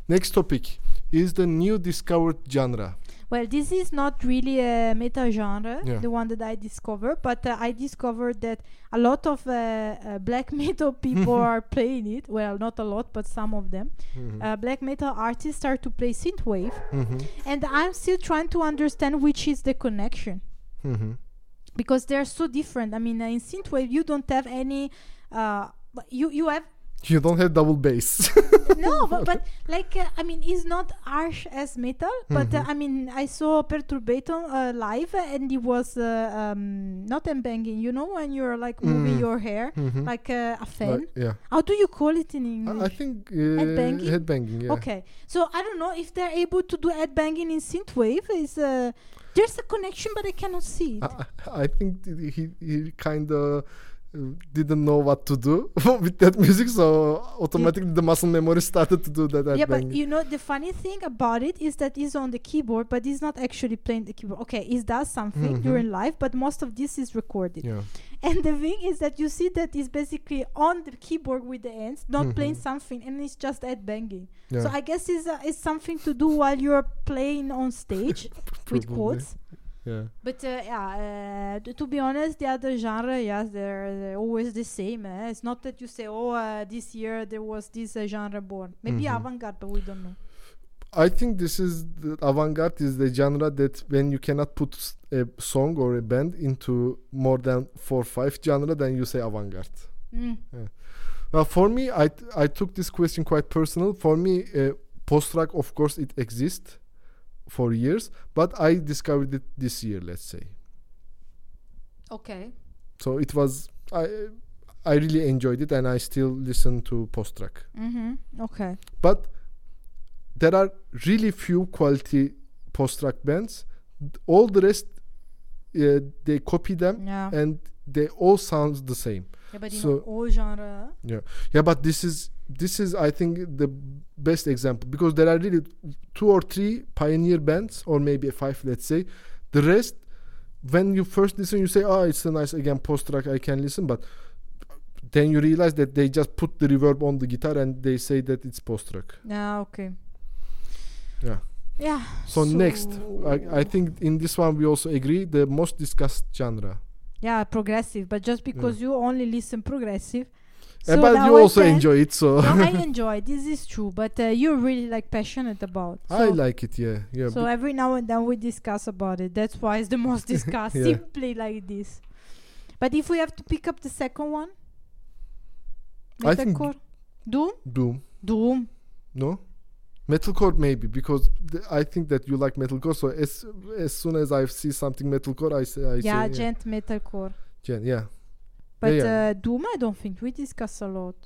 Speaker 2: Next topic is the new discovered genre.
Speaker 1: Well, this is not really a meta genre,
Speaker 2: Yeah.
Speaker 1: the one that I discovered, but uh, I discovered that a lot of uh, uh, black metal people are playing it. Well, not a lot, but some of them.
Speaker 2: Mhm.
Speaker 1: Uh, black metal artists start to play synthwave,
Speaker 2: Mhm.
Speaker 1: and I'm still trying to understand which is the connection,
Speaker 2: Mhm.
Speaker 1: because they're so different. I mean, uh, in synthwave you don't have any. Uh, but you you have
Speaker 2: You don't have double bass.
Speaker 1: no, but, but like uh, I mean, it's not harsh as metal. But uh,
Speaker 2: Mhm.
Speaker 1: I mean, I saw Perturbator uh, live, uh, and it was uh, um, not banging. You know, when you're like moving
Speaker 2: Mm.
Speaker 1: your hair
Speaker 2: Mhm.
Speaker 1: like uh, a fan.
Speaker 2: Like, yeah.
Speaker 1: How do you call it in
Speaker 2: I,
Speaker 1: English?
Speaker 2: I think uh,
Speaker 1: Headbanging?
Speaker 2: headbanging, yeah.
Speaker 1: Okay, so I don't know if they're able to do headbanging in synthwave. Is uh, there's a connection, but I cannot see it.
Speaker 2: I, I I think th- he he kind of didn't know what to do with that music, so automatically the muscle memory started to do that.
Speaker 1: Yeah, but
Speaker 2: headbanging.
Speaker 1: you know the funny thing about it is that he's on the keyboard, but he's not actually playing the keyboard. Okay, he does something
Speaker 2: Mhm.
Speaker 1: during live, but most of this is recorded.
Speaker 2: Yeah.
Speaker 1: And the thing is that you see that he's basically on the keyboard with the hands, not playing
Speaker 2: Mhm.
Speaker 1: something, and it's just head banging.
Speaker 2: Yeah.
Speaker 1: So I guess it's, uh, it's something to do while you're playing on stage with
Speaker 2: Probably.
Speaker 1: quotes.
Speaker 2: Yeah.
Speaker 1: But uh, yeah, uh, t- to be honest, the other genre, yes, they're, they're always the same. Eh? It's not that you say, oh, uh, this year there was this uh, genre born. Maybe
Speaker 2: Mhm.
Speaker 1: avant-garde, but we don't know.
Speaker 2: I think this is the avant-garde is the genre that when you cannot put s- a song or a band into more than four five genre, then you say avant-garde.
Speaker 1: Mm.
Speaker 2: Well, for me, I t- I took this question quite personal. For me, uh, post-rock, of course, it exists for years, but I discovered it this year, let's say.
Speaker 1: Okay.
Speaker 2: So it was I I really enjoyed it, and I still listen to post-rock.
Speaker 1: Mm-hmm. Okay.
Speaker 2: But there are really few quality post-rock bands. All the rest, uh, they copy them,
Speaker 1: Yeah.
Speaker 2: and they all sound the same.
Speaker 1: Yeah, but you
Speaker 2: so-
Speaker 1: know, all genre.
Speaker 2: Yeah, but this is this is I think the best example, because there are really two or three pioneer bands, or maybe five, let's say. The rest, when you first listen, you say, "Oh, it's a nice again post-rock. I can listen," but then you realize that they just put the reverb on the guitar and they say that it's post-rock.
Speaker 1: Yeah. Okay.
Speaker 2: Yeah.
Speaker 1: Yeah.
Speaker 2: So, next, I, I think in this one we also agree the most discussed genre.
Speaker 1: Yeah, progressive. But just because you only listen progressive.
Speaker 2: Uh,
Speaker 1: so
Speaker 2: but
Speaker 1: now
Speaker 2: you
Speaker 1: I
Speaker 2: also
Speaker 1: can-
Speaker 2: enjoy it, so
Speaker 1: No, I enjoy. This is true, but uh, you're really like passionate about. So,
Speaker 2: I like it. Yeah, yeah.
Speaker 1: so every now and then we discuss about it. That's why it's the most discussed.
Speaker 2: Yeah.
Speaker 1: Simply like this. But if we have to pick up the second one,
Speaker 2: I think
Speaker 1: metalcore, Doom,
Speaker 2: Doom.
Speaker 1: Doom.
Speaker 2: No, metalcore maybe, because th- I think that you like metalcore. So as as soon as I see something metalcore, I say I
Speaker 1: Yeah,
Speaker 2: say
Speaker 1: gent metalcore.
Speaker 2: yeah, yeah.
Speaker 1: But
Speaker 2: yeah.
Speaker 1: Uh, Doom, I don't think we discuss a lot.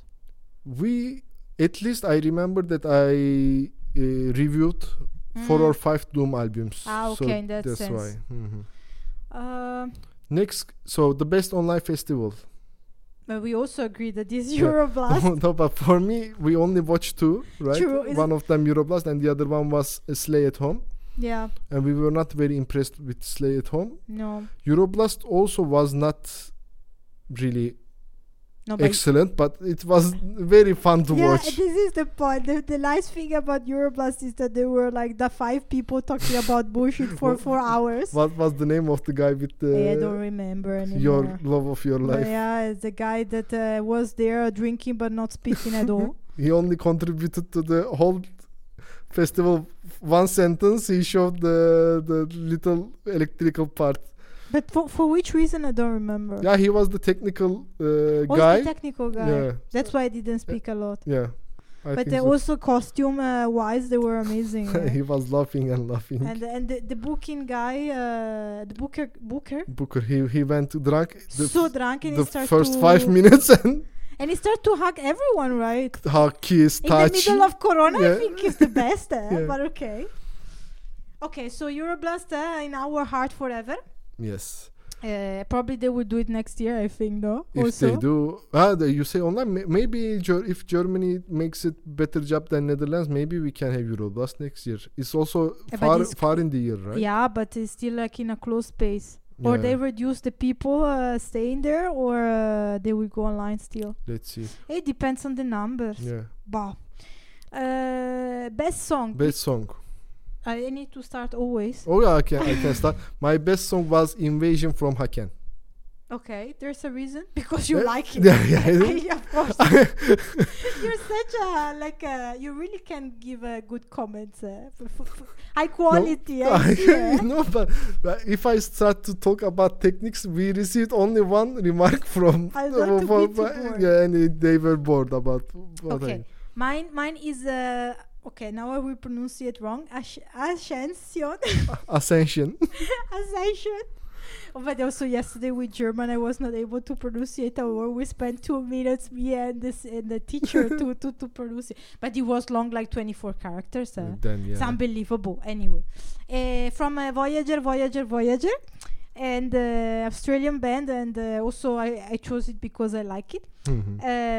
Speaker 2: We at least I remember that I uh, reviewed four
Speaker 1: Mm.
Speaker 2: or five Doom albums.
Speaker 1: Ah,
Speaker 2: so
Speaker 1: okay, in that
Speaker 2: that's
Speaker 1: sense.
Speaker 2: why. Mhm.
Speaker 1: Uh,
Speaker 2: Next, so the best online festival.
Speaker 1: but we also agree that this
Speaker 2: Yeah.
Speaker 1: Euroblast.
Speaker 2: No, but for me, we only watched two, right?
Speaker 1: True, is
Speaker 2: One of them Euroblast, and the other one was uh, Slay at Home.
Speaker 1: Yeah,
Speaker 2: And we were not very impressed with Slay at Home.
Speaker 1: no,
Speaker 2: Euroblast also was not really
Speaker 1: no. But
Speaker 2: excellent, but it was very fun to
Speaker 1: yeah,
Speaker 2: watch.
Speaker 1: this is the point. The, the nice thing about Euroblast is that there were like the five people talking about bullshit for
Speaker 2: What-
Speaker 1: four hours.
Speaker 2: What was the name of the guy with the
Speaker 1: I don't remember anymore.
Speaker 2: your love of your
Speaker 1: But
Speaker 2: life?
Speaker 1: yeah, it's the guy that uh, was there drinking but not speaking at all.
Speaker 2: He only contributed to the whole festival. One sentence, he showed the the little electrical part.
Speaker 1: But for, for which reason I don't remember.
Speaker 2: Yeah, he was the technical uh,
Speaker 1: Was
Speaker 2: guy.
Speaker 1: the technical guy.
Speaker 2: Yeah,
Speaker 1: That's why I didn't speak a lot.
Speaker 2: yeah. I
Speaker 1: But
Speaker 2: think
Speaker 1: uh,
Speaker 2: so.
Speaker 1: also costume uh, wise, they were amazing. uh,
Speaker 2: he was laughing and laughing.
Speaker 1: and and the, the booking guy, uh, the booker, booker,
Speaker 2: Booker, he he went drunk the,
Speaker 1: so drunk and
Speaker 2: the
Speaker 1: he started
Speaker 2: first
Speaker 1: to
Speaker 2: five minutes and
Speaker 1: and he started to hug everyone, right?
Speaker 2: hug, kiss,
Speaker 1: In
Speaker 2: touch.
Speaker 1: the middle of Corona, I
Speaker 2: Yeah.
Speaker 1: think is the best, eh?
Speaker 2: Yeah.
Speaker 1: But okay. Okay, so Euroblast uh, in our heart forever.
Speaker 2: Yes.
Speaker 1: Uh, probably they will do it next year, I think, no?
Speaker 2: If
Speaker 1: also.
Speaker 2: they do, ah, the, you say online. may- Maybe Ger- if Germany makes it better job than Netherlands, maybe we can have Euroblast next year. It's also
Speaker 1: Yeah, but
Speaker 2: far
Speaker 1: it's
Speaker 2: far in the year, right?
Speaker 1: Yeah, but it's still like in a closed space. Or
Speaker 2: Yeah.
Speaker 1: they reduce the people uh, staying there, or uh, they will go online still.
Speaker 2: Let's see.
Speaker 1: It depends on the numbers.
Speaker 2: Yeah.
Speaker 1: Bah. Uh, best song.
Speaker 2: Best song.
Speaker 1: I need to start always.
Speaker 2: Oh yeah, I can I can start. My best song was Invasion from Haken.
Speaker 1: Okay, there's a reason because you
Speaker 2: Yeah,
Speaker 1: like it.
Speaker 2: yeah, yeah.
Speaker 1: of course. You're such a like a, you really can give a good comments. Uh, f- f- f- high quality. I see, eh?
Speaker 2: No, but, but if I start to talk about techniques, we received only one remark from
Speaker 1: I love to
Speaker 2: for-
Speaker 1: be too
Speaker 2: for-
Speaker 1: bored.
Speaker 2: yeah, and it- they were bored about what
Speaker 1: Okay, mine mine is uh, okay. Now I will pronounce it wrong. Ash- Ascension.
Speaker 2: I, Ascension.
Speaker 1: Ascension. Oh, but also yesterday with German, I was not able to pronounce it a word. We spent two minutes, me and this and the teacher, to, to to pronounce it. But it was long, like twenty-four characters. Uh,
Speaker 2: Then yeah.
Speaker 1: It's unbelievable. Anyway, uh, from uh, Voyager, Voyager, Voyager, and uh, Australian band, and uh, also I, I chose it because I like it.
Speaker 2: Mhm.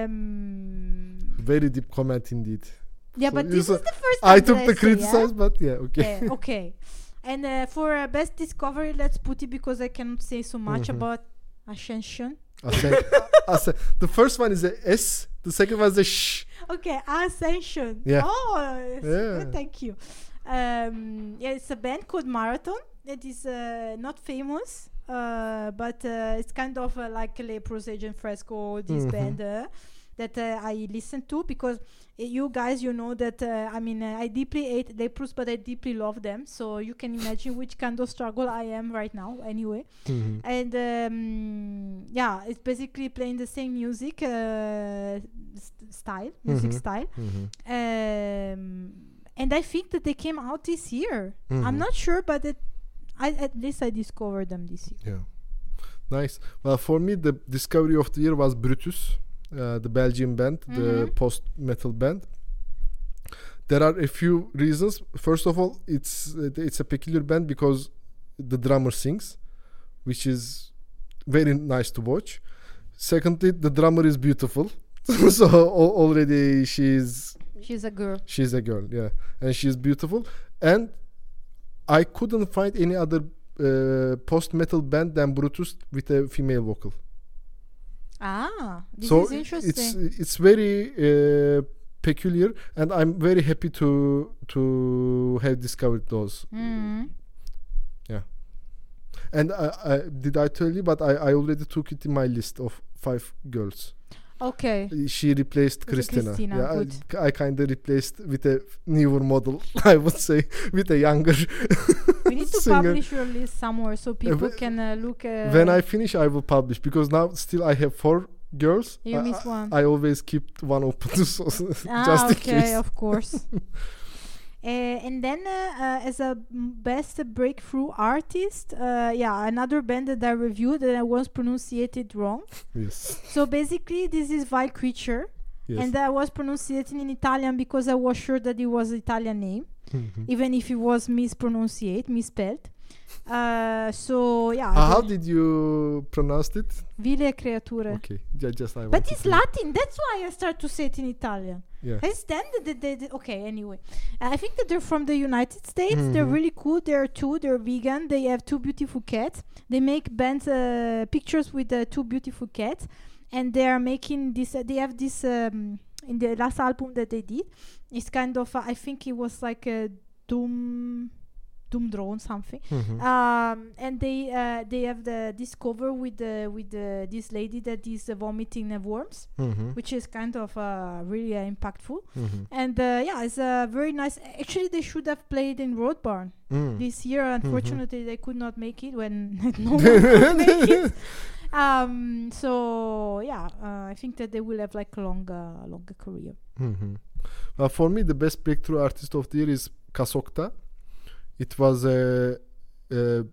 Speaker 1: Um,
Speaker 2: Very deep comment indeed.
Speaker 1: yeah,
Speaker 2: So
Speaker 1: but
Speaker 2: you
Speaker 1: this
Speaker 2: saw-
Speaker 1: is the first
Speaker 2: I
Speaker 1: time
Speaker 2: took
Speaker 1: that
Speaker 2: the
Speaker 1: say, yeah?
Speaker 2: criticize, but yeah, okay.
Speaker 1: Yeah, okay. And uh, for uh, best discovery, let's put it because I cannot say so much
Speaker 2: Mhm.
Speaker 1: about Ascension.
Speaker 2: Ascen- Ascen- the first one is a S. The second one is a sh.
Speaker 1: Okay, Ascension.
Speaker 2: Yeah.
Speaker 1: Oh, it's
Speaker 2: Yeah.
Speaker 1: good, thank you. Um, yeah, it's a band called Marathon. It is uh, not famous, uh, but uh, it's kind of uh, like Leprous, Agent Fresco, this
Speaker 2: Mhm.
Speaker 1: band uh, that uh, I listen to because uh, you guys, you know that uh, I mean uh, I deeply hate Leprous, but I deeply love them. So you can imagine which kind of struggle I am right now. Anyway.
Speaker 2: Mhm.
Speaker 1: And um, yeah, it's basically playing the same music uh, st- style, music
Speaker 2: Mhm.
Speaker 1: style.
Speaker 2: Mhm.
Speaker 1: Um, and I think that they came out this year. I'm
Speaker 2: Mhm.
Speaker 1: not sure, but it, I at least I discovered them this year.
Speaker 2: Yeah. Nice. Well, for me, the discovery of the year was Brutus, uh, the Belgian band, the
Speaker 1: Mhm.
Speaker 2: post metal band. There are a few reasons. First of all, it's uh, it's a peculiar band because the drummer sings, which is very nice to watch. Secondly, the drummer is beautiful, so al- already she's
Speaker 1: She's a girl.
Speaker 2: she's a girl, yeah, and she's beautiful. And I couldn't find any other uh, post metal band than Brutus with a female vocal.
Speaker 1: Ah, this
Speaker 2: so
Speaker 1: is interesting.
Speaker 2: it's it's very uh, peculiar, and I'm very happy to to have discovered those.
Speaker 1: Mm.
Speaker 2: And I, I did I tell you, but I, I already took it in my list of five girls.
Speaker 1: Okay.
Speaker 2: She replaced
Speaker 1: With a
Speaker 2: Christina.
Speaker 1: Christina,
Speaker 2: yeah,
Speaker 1: good.
Speaker 2: I, I kind of replaced with a newer model. I would say with a younger.
Speaker 1: We need to
Speaker 2: singer.
Speaker 1: publish your list somewhere so people
Speaker 2: wh-
Speaker 1: can uh, look. Uh,
Speaker 2: When I finish, I will publish because now still I have four girls.
Speaker 1: You
Speaker 2: I,
Speaker 1: miss
Speaker 2: I-
Speaker 1: one.
Speaker 2: I always keep one open, so
Speaker 1: ah,
Speaker 2: just in
Speaker 1: okay,
Speaker 2: case.
Speaker 1: of course. Uh, and then, uh, uh, as a m- best breakthrough artist, uh, yeah, another band that I reviewed and I was pronunciated wrong.
Speaker 2: Yes.
Speaker 1: So basically, this is Vile Creature,
Speaker 2: Yes.
Speaker 1: and I was pronunciating in Italian because I was sure that it was Italian name,
Speaker 2: Mhm.
Speaker 1: even if it was mispronunciate, misspelled. Uh, so yeah,
Speaker 2: Uh, how
Speaker 1: the
Speaker 2: did you pronounce it?
Speaker 1: Vile Creature.
Speaker 2: Okay, ju- just I
Speaker 1: But
Speaker 2: wanted
Speaker 1: it's
Speaker 2: to-
Speaker 1: Latin. That's why I start to say it in Italian.
Speaker 2: Yeah.
Speaker 1: I stand that they, they, okay, anyway. Uh, I think that they're from the United States. They're
Speaker 2: Mhm.
Speaker 1: really cool. They're two. They're vegan. They have two beautiful cats. They make bands, uh, pictures with the two beautiful cats. And they are making this, uh, they have this, um, in the last album that they did. It's kind of, uh, I think it was like a Doom, Doom Drone something.
Speaker 2: Mhm.
Speaker 1: Um, and they uh, they have the this cover with the with the, this lady that is uh, vomiting uh, worms,
Speaker 2: Mhm.
Speaker 1: which is kind of uh, really uh, impactful.
Speaker 2: Mhm.
Speaker 1: And uh, yeah, it's a very nice. Actually, they should have played in Road Barn
Speaker 2: Mm.
Speaker 1: this year. Unfortunately, they could not make it when no one could make it. Um, so yeah, uh, I think that they will have like a longer, longer career.
Speaker 2: Mhm. Well, for me, the best breakthrough artist of the year is Kasokta. It was a, uh,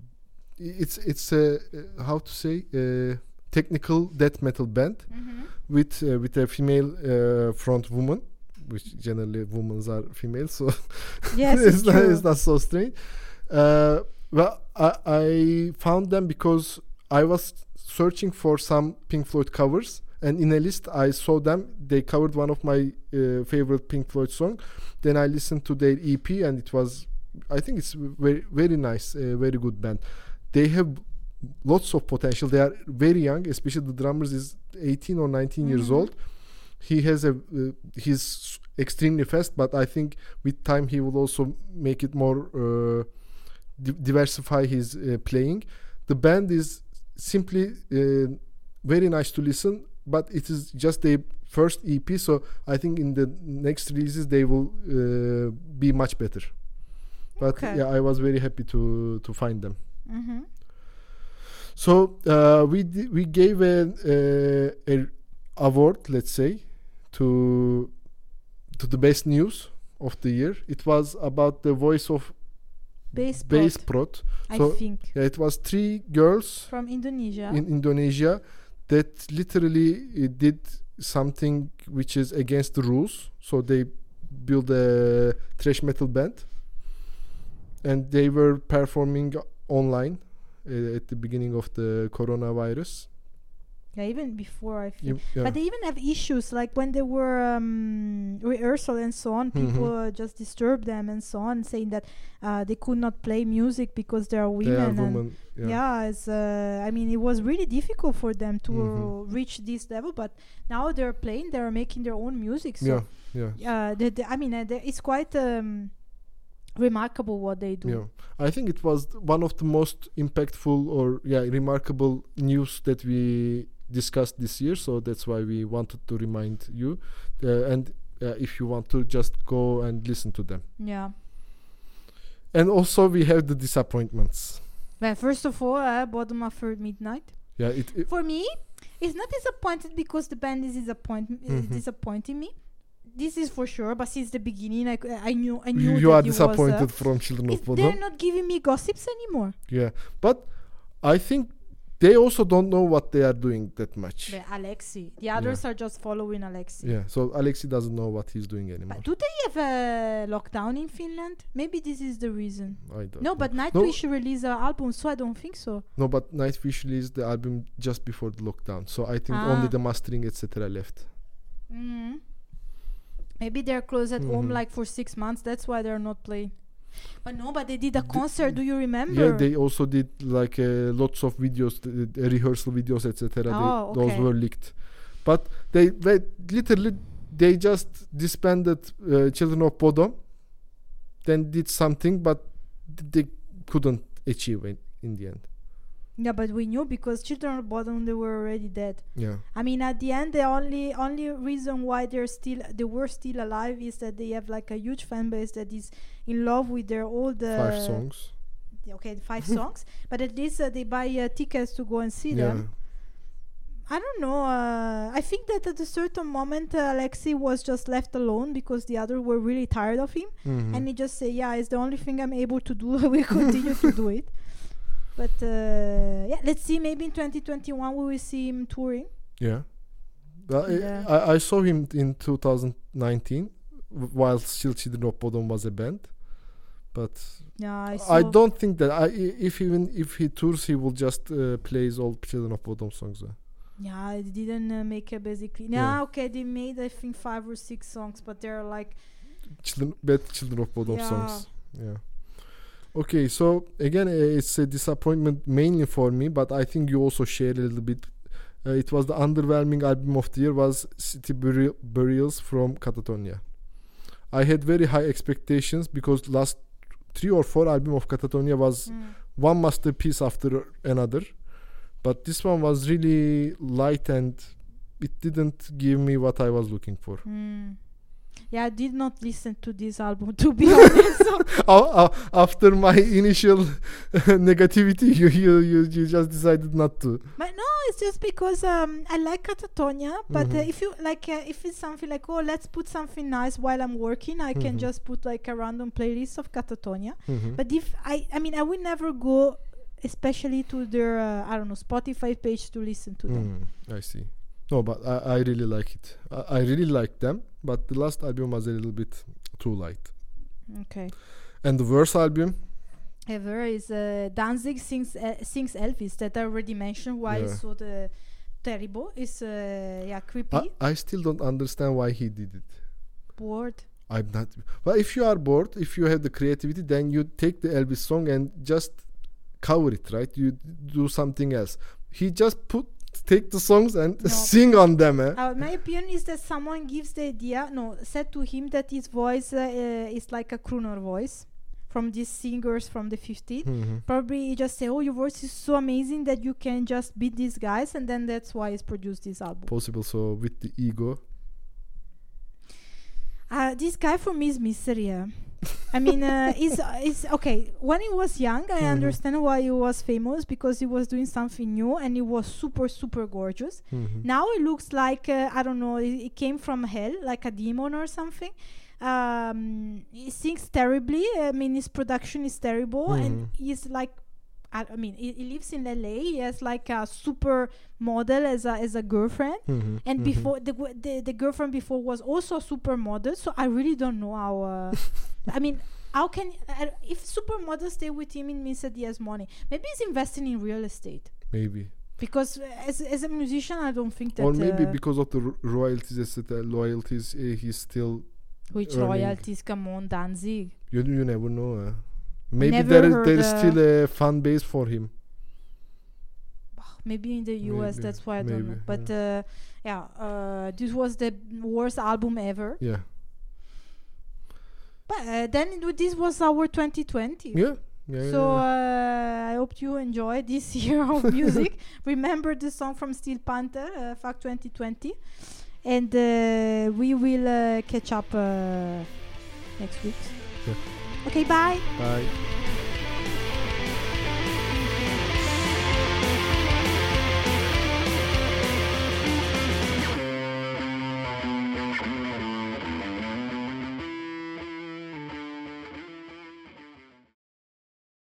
Speaker 2: it's it's a uh, how to say a technical death metal band with uh, with a female uh, front woman, which generally women are female, so
Speaker 1: Yes,
Speaker 2: it's,
Speaker 1: it's
Speaker 2: not,
Speaker 1: true.
Speaker 2: it's not so strange. Uh, well, I, I found them because I was searching for some Pink Floyd covers, and in a list I saw them. They covered one of my uh, favorite Pink Floyd song. Then I listened to their E P, and it was, I think it's very very nice, uh, very good band. They have lots of potential. They are very young, especially the drummer is eighteen or nineteen years
Speaker 1: Mhm.
Speaker 2: old. he has a uh, he's extremely fast, but I think with time he will also make it more uh, di- diversify his uh, playing. The band is simply uh, very nice to listen, but it is just a first E P, so I think in the next releases they will uh, be much better. But
Speaker 1: Okay.
Speaker 2: yeah, I was very happy to to find them.
Speaker 1: Mm-hmm.
Speaker 2: So uh, we di- we gave a, a, a award, let's say, to to the best news of the year. It was about the voice of
Speaker 1: Bass
Speaker 2: bass
Speaker 1: prod,
Speaker 2: prod.
Speaker 1: I
Speaker 2: So
Speaker 1: think,
Speaker 2: yeah, it was three girls
Speaker 1: from Indonesia.
Speaker 2: in Indonesia that literally uh, did something which is against the rules. So they built a thrash metal band, and they were performing online uh, at the beginning of the coronavirus.
Speaker 1: Yeah, even before I feel.
Speaker 2: You- yeah.
Speaker 1: But they even have issues like when they were um, rehearsal and so on.
Speaker 2: Mhm.
Speaker 1: People uh, just disturbed them and so on, saying that uh, they could not play music because they are women.
Speaker 2: They are
Speaker 1: and
Speaker 2: women. Yeah.
Speaker 1: yeah, it's, uh, I mean, it was really difficult for them to
Speaker 2: Mhm.
Speaker 1: reach this level. But now they're playing, they're making their own music. So
Speaker 2: Yeah. Yeah.
Speaker 1: yeah, they, they, I mean, uh, they, it's quite um, remarkable what they do.
Speaker 2: Yeah. I think it was one of the most impactful or yeah remarkable news that we discussed this year. So that's why we wanted to remind you. Uh, and uh, if you want to, just go and listen to them.
Speaker 1: Yeah.
Speaker 2: And also we have the disappointments.
Speaker 1: Well, first of all, uh, Bottom After Midnight.
Speaker 2: Yeah. It. it
Speaker 1: For me, it's not disappointed because the band is disappoint- is
Speaker 2: Mhm.
Speaker 1: disappointing me. This is for sure. But since the beginning, I, c- I knew I
Speaker 2: you
Speaker 1: knew
Speaker 2: you
Speaker 1: that
Speaker 2: are
Speaker 1: it was,
Speaker 2: disappointed
Speaker 1: uh,
Speaker 2: from Children of
Speaker 1: it's- they're
Speaker 2: Bodom.
Speaker 1: not giving me gossips anymore.
Speaker 2: Yeah. But I think they also don't know what they are doing that much.
Speaker 1: But Alexi, the others are just following Alexi.
Speaker 2: Yeah. So Alexi doesn't know what he's doing anymore.
Speaker 1: But do they have a lockdown in Finland? Maybe this is the reason.
Speaker 2: I don't
Speaker 1: No,
Speaker 2: know.
Speaker 1: but
Speaker 2: No.
Speaker 1: Nightwish released an album, so I don't think so.
Speaker 2: No, but Nightwish released the album just before the lockdown, so I think
Speaker 1: Ah.
Speaker 2: only the mastering, et cetera, left.
Speaker 1: Mm. Maybe they're closed at home
Speaker 2: Mhm.
Speaker 1: like for six months. That's why they're not playing. But no, but they did a concert. Do you remember?
Speaker 2: Yeah, they also did like uh, lots of videos, th- th- rehearsal videos, et cetera.
Speaker 1: Oh,
Speaker 2: Those
Speaker 1: okay.
Speaker 2: were leaked, but they, they literally they just disbanded uh, Children of Bodom, then did something, but th- they couldn't achieve it in the end.
Speaker 1: Yeah, but we knew because Children of Bodom, they were already dead.
Speaker 2: Yeah,
Speaker 1: I mean, at the end, the only only reason why they're still they were still alive is that they have like a huge fan base that is in love with their old uh,
Speaker 2: five songs.
Speaker 1: Okay, five songs, but at least uh, they buy uh, tickets to go and see
Speaker 2: Yeah,
Speaker 1: them. I don't know. Uh, I think that at a certain moment, uh, Alexi was just left alone because the others were really tired of him,
Speaker 2: Mhm.
Speaker 1: and he just said, "Yeah, it's the only thing I'm able to do. I will continue to do it." But uh, yeah, let's see. Maybe in twenty twenty-one we will see him touring.
Speaker 2: yeah. Well, I-
Speaker 1: Yeah.
Speaker 2: I, I saw him in two thousand nineteen, w- while still Children of Bodom was a band, but
Speaker 1: Yeah, I,
Speaker 2: I
Speaker 1: saw
Speaker 2: don't think that I, i- if even if he tours, he will just uh, play his old Children of Bodom songs. uh.
Speaker 1: Yeah, it didn't uh, make a basically.
Speaker 2: Yeah.
Speaker 1: Yeah, okay, they made I think five or six songs, but they're like
Speaker 2: Children, bad Children of Bodom
Speaker 1: Yeah.
Speaker 2: songs. Yeah. Okay, so again, uh, it's a disappointment mainly for me, but I think you also share a little bit. Uh, it was the underwhelming album of the year was City Buri- Burials from Catatonia. I had very high expectations because last three or four album of Catatonia was
Speaker 1: mm,
Speaker 2: one masterpiece after another, but this one was really light and it didn't give me what I was looking for.
Speaker 1: mm. Yeah, I did not listen to this album to be honest. So
Speaker 2: A- a- after my initial negativity, you, you you you just decided not to.
Speaker 1: But no, it's just because um, I like Catatonia. But uh,
Speaker 2: Mhm.
Speaker 1: if you like, uh, if it's something like, oh, let's put something nice while I'm working, I can
Speaker 2: Mhm.
Speaker 1: just put like a random playlist of Catatonia.
Speaker 2: Mhm.
Speaker 1: But if I, I mean, I will never go, especially to their, uh, I don't know, Spotify page to listen to them.
Speaker 2: Mm, I see. No, but I, I really like it. I, I really like them, but the last album was a little bit too light.
Speaker 1: Okay.
Speaker 2: And the worst album,
Speaker 1: Ever is uh, Danzig sings uh, sings Elvis that I already mentioned. Why it's
Speaker 2: Yeah.
Speaker 1: so the terrible? It's uh, yeah creepy,
Speaker 2: I, I still don't understand why he did it.
Speaker 1: bored.
Speaker 2: I'm not. Well, if you are bored, if you have the creativity, then you take the Elvis song and just cover it, right? You do something else. He just put take the songs and
Speaker 1: No.
Speaker 2: sing on them. Eh?
Speaker 1: Uh, my opinion is that someone gives the idea, no, said to him that his voice uh, uh, is like a crooner voice from these singers from the fifties.
Speaker 2: Mhm.
Speaker 1: Probably he just say, oh, your voice is so amazing that you can just beat these guys, and then that's why he's produced this album.
Speaker 2: Possible. So with the ego.
Speaker 1: Uh, this guy for me is mystery. Yeah. I mean, uh, is is okay. When he was young, I
Speaker 2: Mhm.
Speaker 1: understand why he was famous, because he was doing something new and he was super super gorgeous.
Speaker 2: Mhm.
Speaker 1: Now it looks like uh, I don't know. It, it came from hell, like a demon or something. Um, he sings terribly. I mean, his production is terrible, and
Speaker 2: Mhm.
Speaker 1: he's like, I, I mean, he, he lives in L A. He has like a super model as a as a girlfriend.
Speaker 2: Mhm.
Speaker 1: And
Speaker 2: Mhm.
Speaker 1: before the, w- the the girlfriend before was also a supermodel, so I really don't know how. Uh, I mean, how can uh, if supermodels stay with him, it means that he has money. Maybe he's investing in real estate,
Speaker 2: Maybe.
Speaker 1: because uh, as as a musician, I don't think that.
Speaker 2: Or maybe
Speaker 1: uh,
Speaker 2: because of the ro- royalties, et cetera, loyalties, uh, he's still.
Speaker 1: which
Speaker 2: earning.
Speaker 1: royalties? Come on, Danzig.
Speaker 2: You you never know. Uh. Maybe
Speaker 1: Never
Speaker 2: there is
Speaker 1: heard,
Speaker 2: there is
Speaker 1: uh,
Speaker 2: still a fan base for him.
Speaker 1: Maybe in the U S,
Speaker 2: Maybe,
Speaker 1: that's why I don't know.
Speaker 2: maybe,
Speaker 1: But uh, yeah, uh, this was the worst album ever.
Speaker 2: Yeah.
Speaker 1: But uh, then it, w- this was our twenty twenty.
Speaker 2: Yeah. Yeah.
Speaker 1: So
Speaker 2: yeah,
Speaker 1: uh, I hope you enjoy this year of music. Remember the song from Steel Panther, uh, Fuck twenty twenty. And uh, we will uh, catch up uh, next week.
Speaker 2: Yeah.
Speaker 1: Okay, bye.
Speaker 2: yeah. Bye.